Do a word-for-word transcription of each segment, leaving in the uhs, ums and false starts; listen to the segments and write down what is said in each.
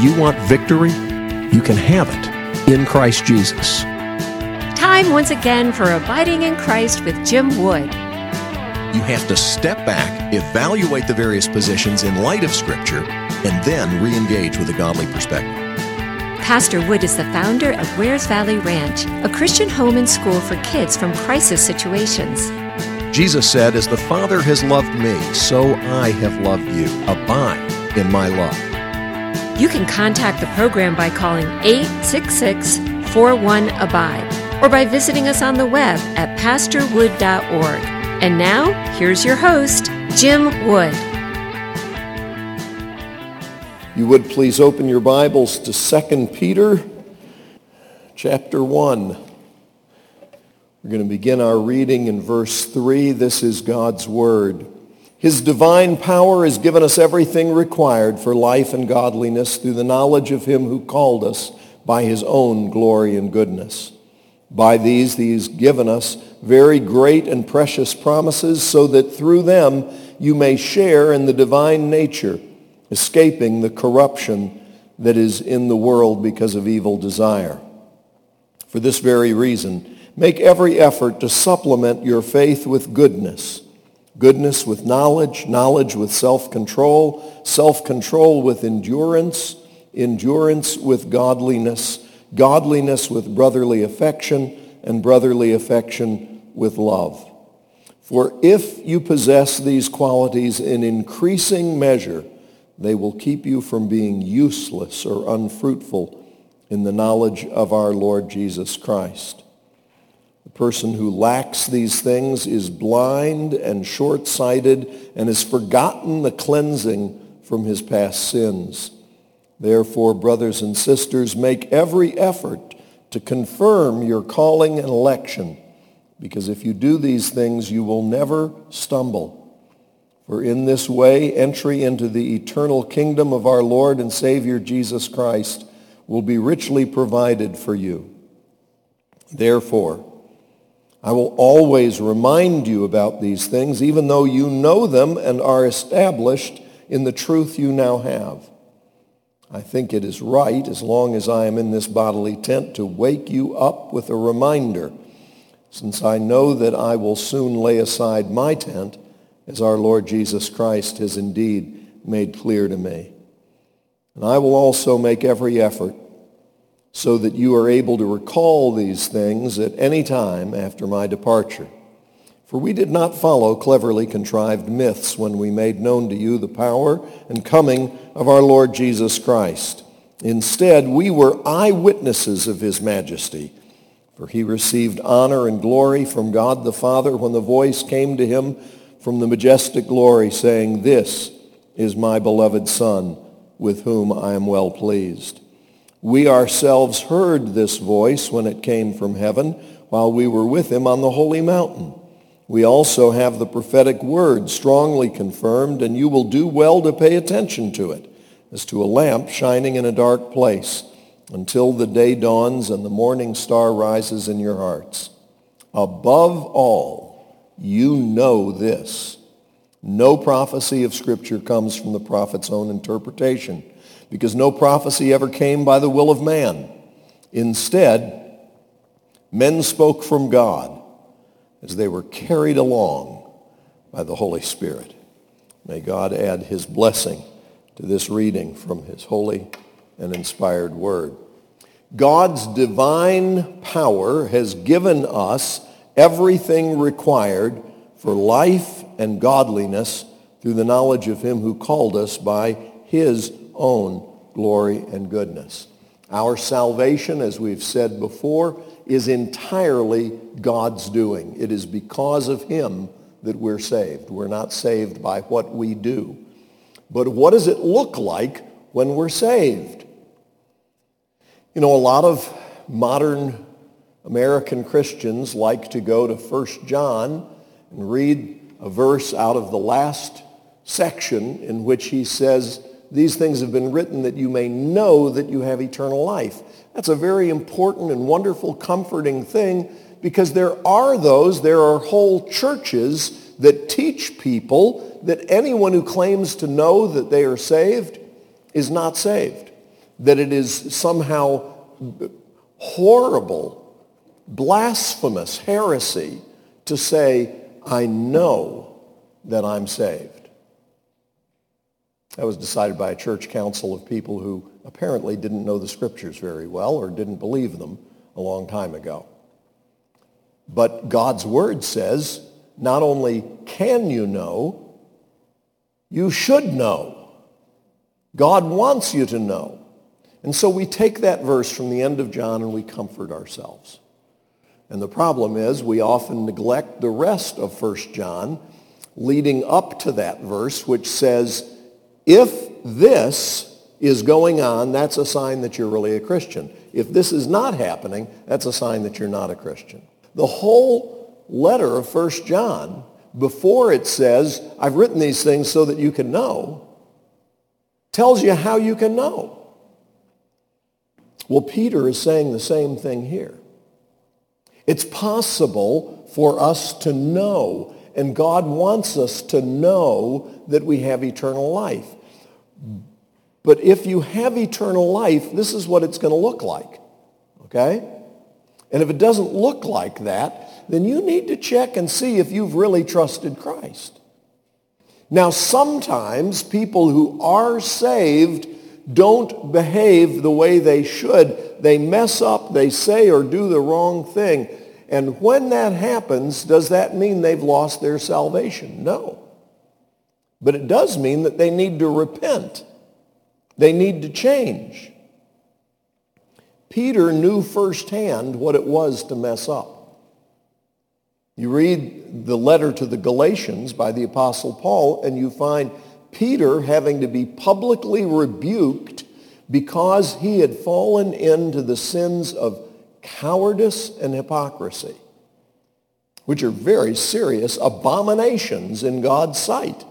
you want victory? You can have it in Christ Jesus. Time once again for Abiding in Christ with Jim Wood. You have to step back, evaluate the various positions in light of Scripture, and then re-engage with a godly perspective. Pastor Wood is the founder of Wares Valley Ranch, a Christian home and school for kids from crisis situations. Jesus said, "As the Father has loved me, so I have loved you. Abide in my love." You can contact the program by calling eight six six, four one, abide or by visiting us on the web at pastor wood dot org. And now, here's your host, Jim Wood. You would please open your Bibles to Second Peter chapter one. We're going to begin our reading in verse three. This is God's Word. His divine power has given us everything required for life and godliness through the knowledge of him who called us by his own glory and goodness. By these he has given us very great and precious promises, so that through them you may share in the divine nature, escaping the corruption that is in the world because of evil desire. For this very reason, make every effort to supplement your faith with goodness, goodness with knowledge, knowledge with self-control, self-control with endurance, endurance with godliness, godliness with brotherly affection, and brotherly affection with love. For if you possess these qualities in increasing measure, they will keep you from being useless or unfruitful in the knowledge of our Lord Jesus Christ. The person who lacks these things is blind and short-sighted and has forgotten the cleansing from his past sins. Therefore, brothers and sisters, make every effort to confirm your calling and election, because if you do these things, you will never stumble. For in this way, entry into the eternal kingdom of our Lord and Savior Jesus Christ will be richly provided for you. Therefore, I will always remind you about these things, even though you know them and are established in the truth you now have. I think it is right, as long as I am in this bodily tent, to wake you up with a reminder, since I know that I will soon lay aside my tent, as our Lord Jesus Christ has indeed made clear to me. And I will also make every effort so that you are able to recall these things at any time after my departure. For we did not follow cleverly contrived myths when we made known to you the power and coming of our Lord Jesus Christ. Instead, we were eyewitnesses of his majesty, for he received honor and glory from God the Father when the voice came to him from the majestic glory, saying, "This is my beloved Son, with whom I am well pleased." We ourselves heard this voice when it came from heaven, while we were with him on the holy mountain. We also have the prophetic word strongly confirmed, and you will do well to pay attention to it, as to a lamp shining in a dark place, until the day dawns and the morning star rises in your hearts. Above all, you know this: no prophecy of Scripture comes from the prophet's own interpretation, because no prophecy ever came by the will of man. Instead, men spoke from God as they were carried along by the Holy Spirit. May God add his blessing to this reading from his holy and inspired word. God's divine power has given us everything required for life and godliness through the knowledge of him who called us by his own glory and goodness. Our salvation, as we've said before, is entirely God's doing. It is because of him that we're saved. We're not saved by what we do. But what does it look like when we're saved? You know, a lot of modern American Christians like to go to First John and read a verse out of the last section in which he says, "These things have been written that you may know that you have eternal life." That's a very important and wonderful, comforting thing, because there are those, there are whole churches that teach people that anyone who claims to know that they are saved is not saved. that it is somehow horrible, blasphemous heresy to say, I know that I'm saved. That was decided by a church council of people who apparently didn't know the scriptures very well or didn't believe them a long time ago. But God's word says, not only can you know, you should know. God wants you to know. And so we take that verse from the end of John and we comfort ourselves. And the problem is we often neglect the rest of First John leading up to that verse, which says, if this is going on, that's a sign that you're really a Christian. If this is not happening, that's a sign that you're not a Christian. The whole letter of First John, before it says, I've written these things so that you can know, tells you how you can know. Well, Peter is saying the same thing here. It's possible for us to know, and God wants us to know that we have eternal life. But if you have eternal life, this is what it's going to look like, okay? And if it doesn't look like that, then you need to check and see if you've really trusted Christ. Now, sometimes people who are saved don't behave the way they should. They mess up, they say or do the wrong thing. And when that happens, does that mean they've lost their salvation? No. But it does mean that they need to repent. They need to change. Peter knew firsthand what it was to mess up. You read the letter to the Galatians by the Apostle Paul, and you find Peter having to be publicly rebuked because he had fallen into the sins of cowardice and hypocrisy, which are very serious abominations in God's sight.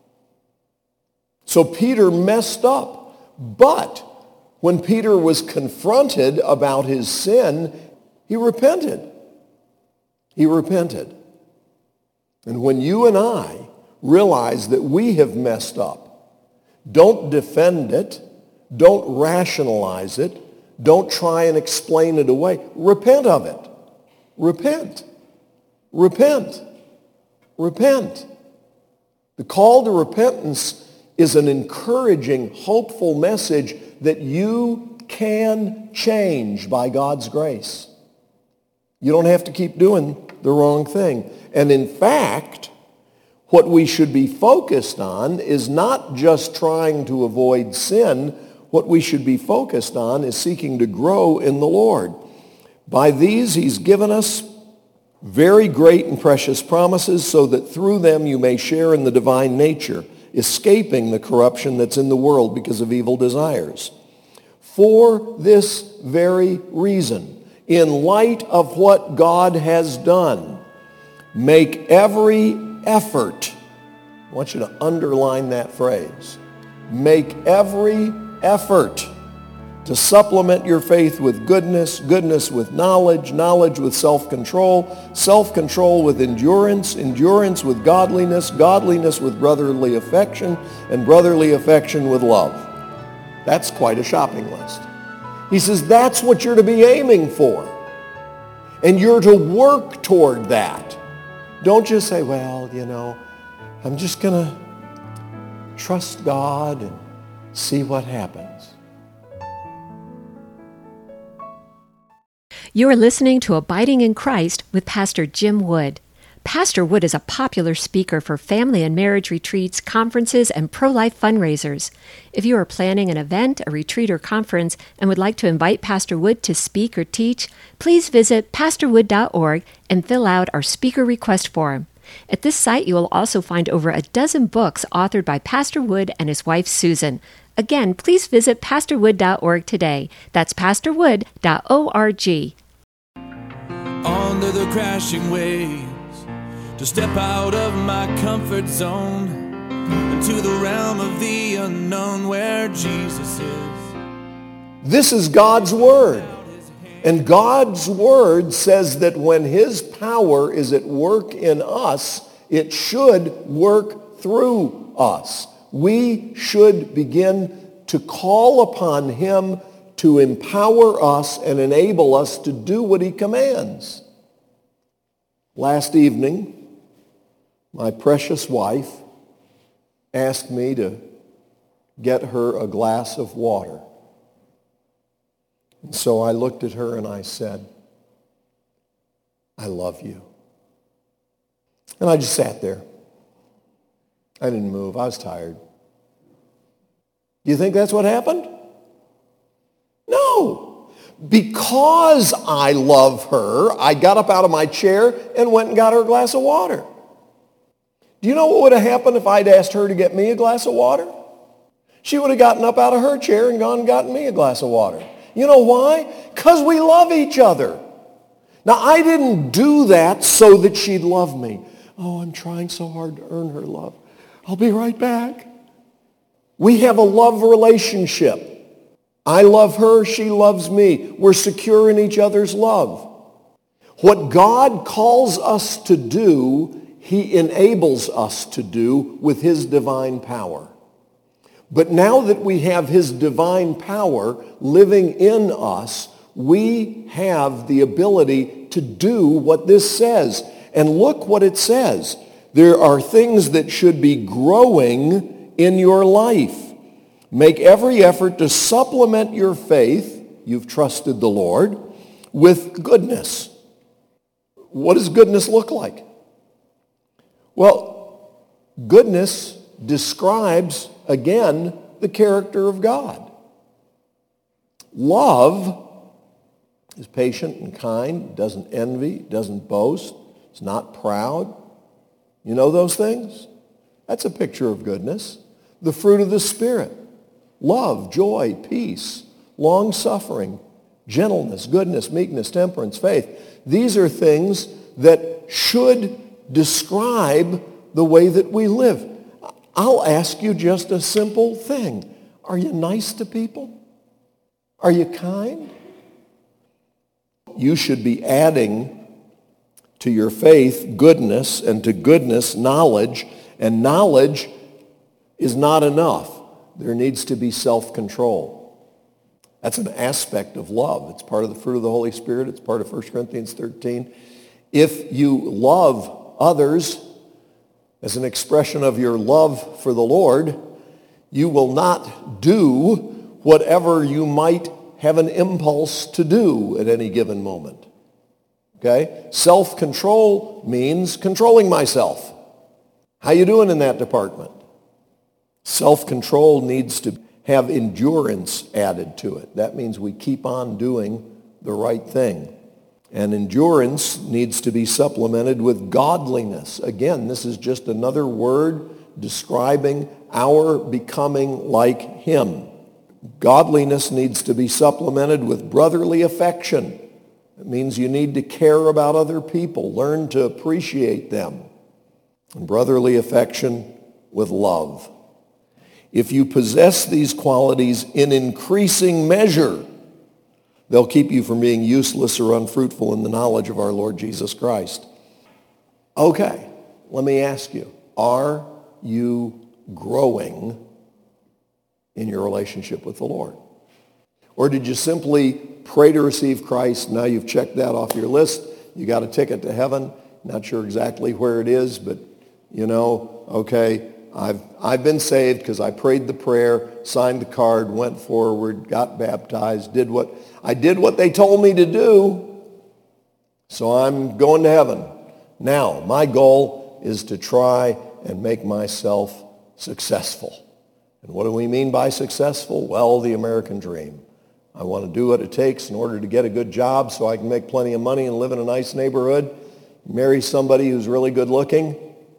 So Peter messed up, but when Peter was confronted about his sin, he repented. He repented. And when you and I realize that we have messed up, don't defend it, don't rationalize it, don't try and explain it away. Repent of it. Repent. Repent. Repent. The call to repentance is an encouraging, hopeful message that you can change by God's grace. You don't have to keep doing the wrong thing. And in fact, what we should be focused on is not just trying to avoid sin. What we should be focused on is seeking to grow in the Lord. By these he's given us very great and precious promises so that through them you may share in the divine nature, escaping the corruption that's in the world because of evil desires. For this very reason, in light of what God has done, make every effort. I want you to underline that phrase. Make every effort to supplement your faith with goodness, goodness with knowledge, knowledge with self-control, self-control with endurance, endurance with godliness, godliness with brotherly affection, and brotherly affection with love. That's quite a shopping list. He says that's what you're to be aiming for. And you're to work toward that. Don't just say, well, you know, I'm just going to trust God and see what happens. You are listening to Abiding in Christ with Pastor Jim Wood. Pastor Wood is a popular speaker for family and marriage retreats, conferences, and pro-life fundraisers. If you are planning an event, a retreat, or conference and would like to invite Pastor Wood to speak or teach, please visit pastor wood dot org and fill out our speaker request form. At this site, you will also find over a dozen books authored by Pastor Wood and his wife, Susan. Again, please visit pastor wood dot org today. That's pastor wood dot org. Under the crashing waves, to step out of my comfort zone into the realm of the unknown where Jesus is. This is God's Word. And God's Word says that when His power is at work in us, it should work through us. We should begin to call upon him to empower us and enable us to do what he commands. Last evening, my precious wife asked me to get her a glass of water. And so I looked at her and I said, I love you. And I just sat there. I didn't move. I was tired. Do you think that's what happened? No. Because I love her, I got up out of my chair and went and got her a glass of water. Do you know what would have happened if I'd asked her to get me a glass of water? She would have gotten up out of her chair and gone and gotten me a glass of water. You know why? Because we love each other. Now, I didn't do that so that she'd love me. Oh, I'm trying so hard to earn her love. I'll be right back. We have a love relationship. I love her, she loves me. We're secure in each other's love. What God calls us to do, he enables us to do with his divine power. But now that we have his divine power living in us, we have the ability to do what this says. And look what it says. There are things that should be growing in your life. Make every effort to supplement your faith, you've trusted the Lord, with goodness. What does goodness look like? Well, goodness describes, again, the character of God. Love is patient and kind, doesn't envy, doesn't boast, it's not proud. You know those things? That's a picture of goodness. The fruit of the Spirit. Love, joy, peace, long-suffering, gentleness, goodness, meekness, temperance, faith. These are things that should describe the way that we live. I'll ask you just a simple thing. Are you nice to people? Are you kind? You should be adding to your faith goodness, and to goodness knowledge, and knowledge is not enough. There needs to be self-control. That's an aspect of love. It's part of the fruit of the Holy Spirit. It's part of First Corinthians thirteen. If you love others as an expression of your love for the Lord, you will not do whatever you might have an impulse to do at any given moment. Okay? Self-control means controlling myself. How you doing in that department? Self-control needs to have endurance added to it. That means we keep on doing the right thing. And endurance needs to be supplemented with godliness. Again, this is just another word describing our becoming like him. Godliness needs to be supplemented with brotherly affection. It means you need to care about other people, learn to appreciate them. And brotherly affection with love. If you possess these qualities in increasing measure, they'll keep you from being useless or unfruitful in the knowledge of our Lord Jesus Christ. Okay, let me ask you, are you growing in your relationship with the Lord? Or did you simply pray to receive Christ? Now you've checked that off your list. You got a ticket to heaven. Not sure exactly where it is, but you know, okay, I've, I've been saved because I prayed the prayer, signed the card, went forward, got baptized, did what, I did what they told me to do, so I'm going to heaven. Now, my goal is to try and make myself successful. And what do we mean by successful? Well, the American dream. I want to do what it takes in order to get a good job so I can make plenty of money and live in a nice neighborhood, marry somebody who's really good looking.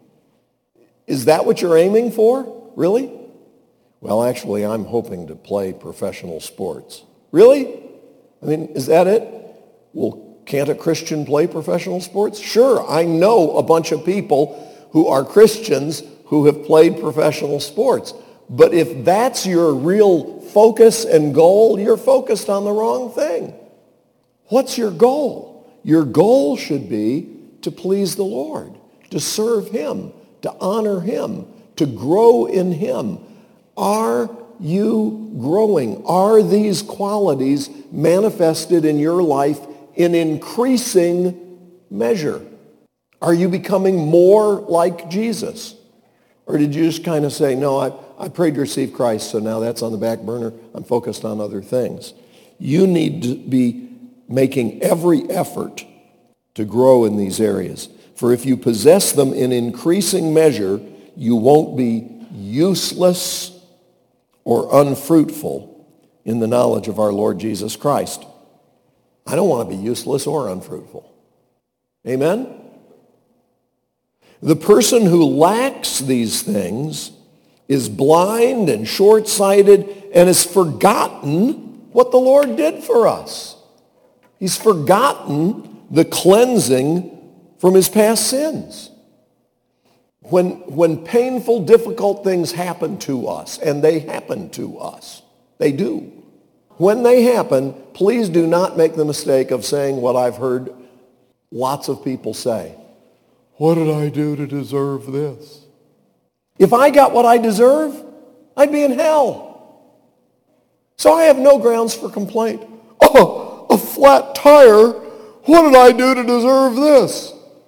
Is that what you're aiming for? Really? Well, actually, I'm hoping to play professional sports. Really? I mean, is that it? Well, can't a Christian play professional sports? Sure, I know a bunch of people who are Christians who have played professional sports. But if that's your real focus and goal, you're focused on the wrong thing. What's your goal? Your goal should be to please the Lord, to serve him, to honor him, to grow in him. Are you growing? Are these qualities manifested in your life in increasing measure? Are you becoming more like Jesus? Or did you just kind of say, no, I, I prayed to receive Christ, so now that's on the back burner. I'm focused on other things. You need to be making every effort to grow in these areas. For if you possess them in increasing measure, you won't be useless or unfruitful in the knowledge of our Lord Jesus Christ. I don't want to be useless or unfruitful. Amen? The person who lacks these things is blind and short-sighted and has forgotten what the Lord did for us. He's forgotten the cleansing from his past sins. When, when painful, difficult things happen to us, and they happen to us, they do. When they happen, please do not make the mistake of saying what I've heard lots of people say. What did I do to deserve this? If I got what I deserve, I'd be in hell. So I have no grounds for complaint. Oh, a flat tire. What did I do to deserve this?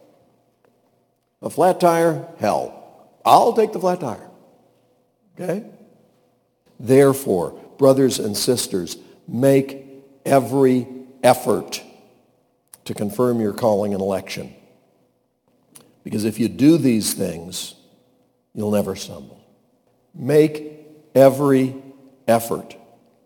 A flat tire, hell. I'll take the flat tire. Okay? Therefore, brothers and sisters, make every effort to confirm your calling and election. Because if you do these things, you'll never stumble. Make every effort.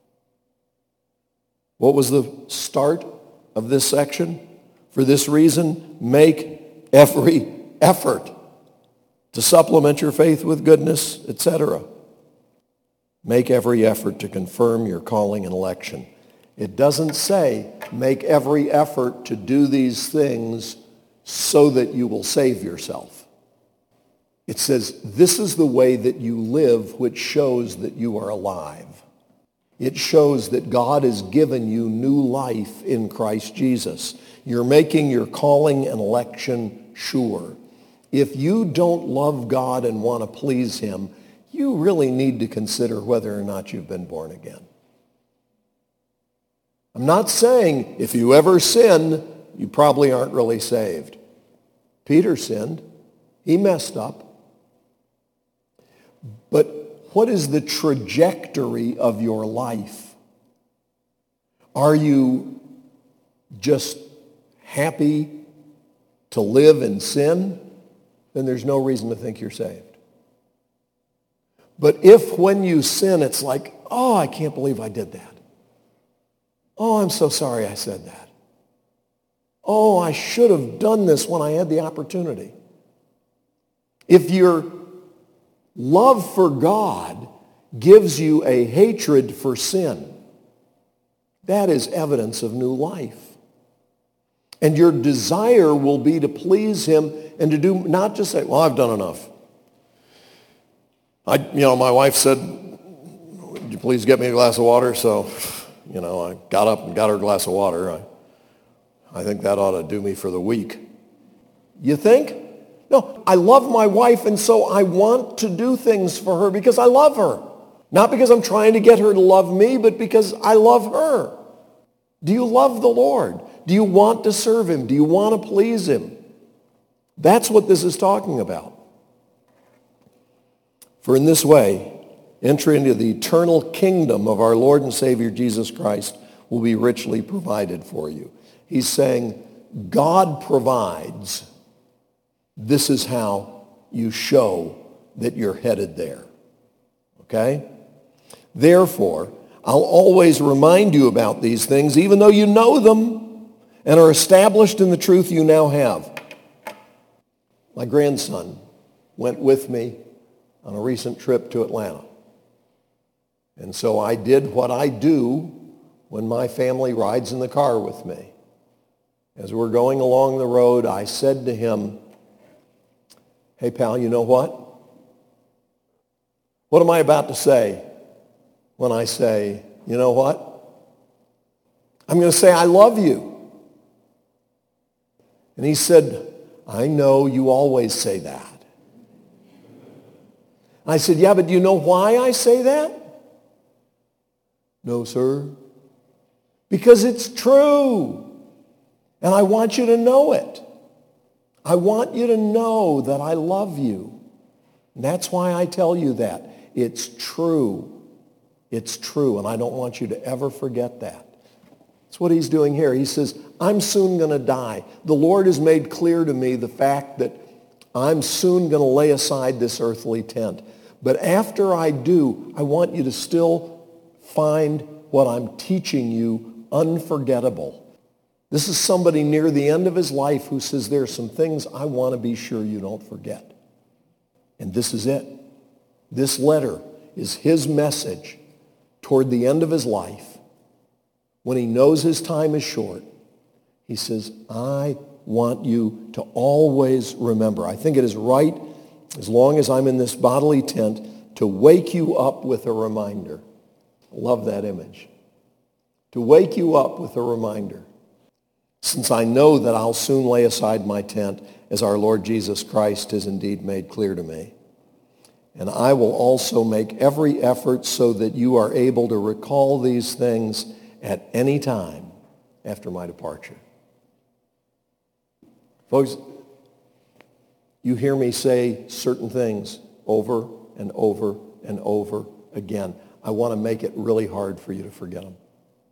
What was the start of this section? For this reason, make every effort to supplement your faith with goodness, et cetera. Make every effort to confirm your calling and election. It doesn't say make every effort to do these things so that you will save yourself. It says this is the way that you live, which shows that you are alive. It shows that God has given you new life in Christ Jesus. You're making your calling and election sure. If you don't love God and want to please him, you really need to consider whether or not you've been born again. I'm not saying if you ever sin, you probably aren't really saved. Peter sinned. He messed up. But what is the trajectory of your life? Are you just happy to live in sin? Then there's no reason to think you're saved. But if when you sin, it's like, oh, I can't believe I did that. Oh, I'm so sorry I said that. Oh, I should have done this when I had the opportunity. If your love for God gives you a hatred for sin, that is evidence of new life. And your desire will be to please him and to do, not just say, well, I've done enough. I, you know, my wife said, would you please get me a glass of water? So, you know, I got up and got her a glass of water. I, I think that ought to do me for the week. You think? No, I love my wife, and so I want to do things for her because I love her. Not because I'm trying to get her to love me, but because I love her. Do you love the Lord? Do you want to serve him? Do you want to please him? That's what this is talking about. For in this way, entry into the eternal kingdom of our Lord and Savior Jesus Christ will be richly provided for you. He's saying, God provides. This is how you show that you're headed there. Okay? Therefore, I'll always remind you about these things, even though you know them and are established in the truth you now have. My grandson went with me on a recent trip to Atlanta. And so I did what I do when my family rides in the car with me. As we're going along the road, I said to him, hey, pal, you know what? What am I about to say when I say, you know what? I'm going to say, I love you. And he said, I know you always say that. I said, yeah, but do you know why I say that? No, sir. Because it's true. And I want you to know it. I want you to know that I love you. And that's why I tell you that. It's true. It's true. And I don't want you to ever forget that. That's what he's doing here. He says, I'm soon going to die. The Lord has made clear to me the fact that I'm soon going to lay aside this earthly tent. But after I do, I want you to still find what I'm teaching you unforgettable. This is somebody near the end of his life who says, there are some things I want to be sure you don't forget. And this is it. This letter is his message toward the end of his life. When he knows his time is short, he says, I want you to always remember. I think it is right, as long as I'm in this bodily tent, to wake you up with a reminder. I love that image. To wake you up with a reminder. Since I know that I'll soon lay aside my tent, as our Lord Jesus Christ has indeed made clear to me. And I will also make every effort so that you are able to recall these things at any time after my departure. Folks, you hear me say certain things over and over and over again. I want to make it really hard for you to forget them.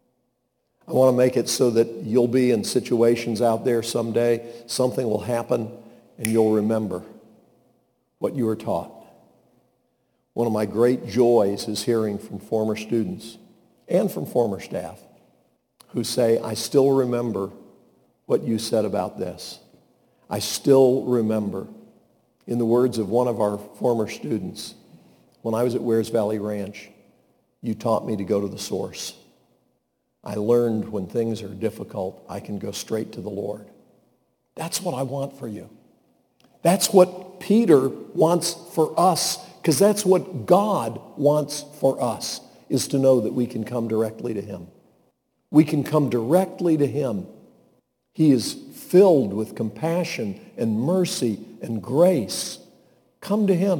I want to make it so that you'll be in situations out there someday, something will happen, and you'll remember what you were taught. One of my great joys is hearing from former students and from former staff who say, I still remember what you said about this. I still remember, in the words of one of our former students, when I was at Wears Valley Ranch, you taught me to go to the source. I learned when things are difficult, I can go straight to the Lord. That's what I want for you. That's what Peter wants for us, because that's what God wants for us, is to know that we can come directly to him. We can come directly to him. He is filled with compassion and mercy and grace. Come to him.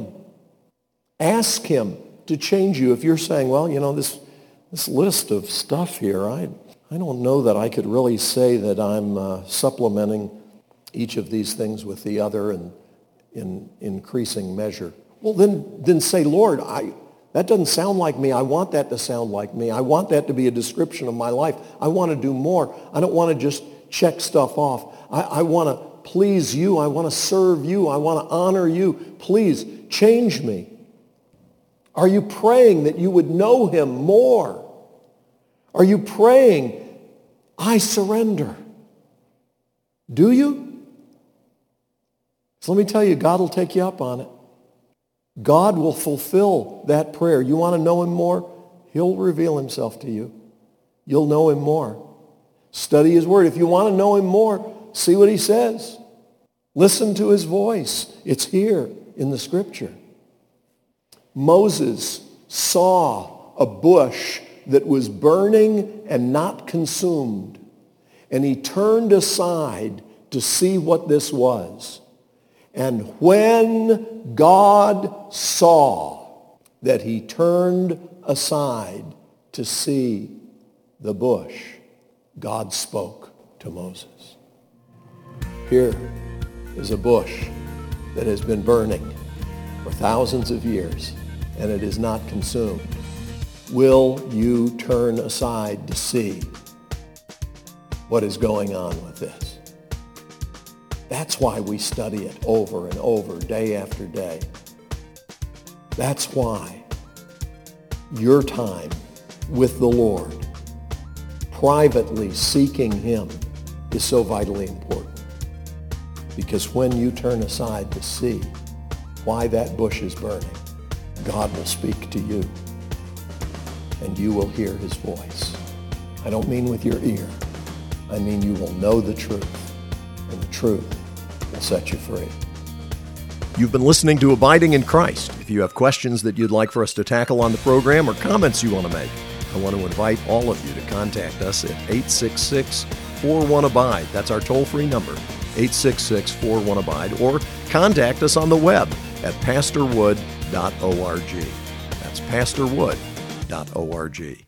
Ask him to change you. If you're saying, well, you know, this this list of stuff here, I, I don't know that I could really say that I'm uh, supplementing each of these things with the other and in increasing measure. Well, then, then say, Lord, I, that doesn't sound like me. I want that to sound like me. I want that to be a description of my life. I want to do more. I don't want to just check stuff off. I, I want to please you. I want to serve you. I want to honor you. Please change me. Are you praying that you would know him more? Are you praying, I surrender? Do you? So let me tell you, God will take you up on it. God will fulfill that prayer. You want to know him more? He'll reveal himself to you. You'll know him more. Study his word. If you want to know him more, see what he says. Listen to his voice. It's here in the scripture. Moses saw a bush that was burning and not consumed, and he turned aside to see what this was. And when God saw that he turned aside to see the bush, God spoke to Moses. Here is a bush that has been burning for thousands of years, and it is not consumed. Will you turn aside to see what is going on with this? That's why we study it over and over, day after day. That's why your time with the Lord, privately seeking him, is so vitally important. Because when you turn aside to see why that bush is burning, God will speak to you, and you will hear his voice. I don't mean with your ear. I mean you will know the truth, and the truth will set you free. You've been listening to Abiding in Christ. If you have questions that you'd like for us to tackle on the program or comments you want to make, I want to invite all of you to contact us at eight six six, four one, abide. That's our toll-free number, eight six six, four one, abide, or contact us on the web at pastor wood dot org. That's pastor wood dot org.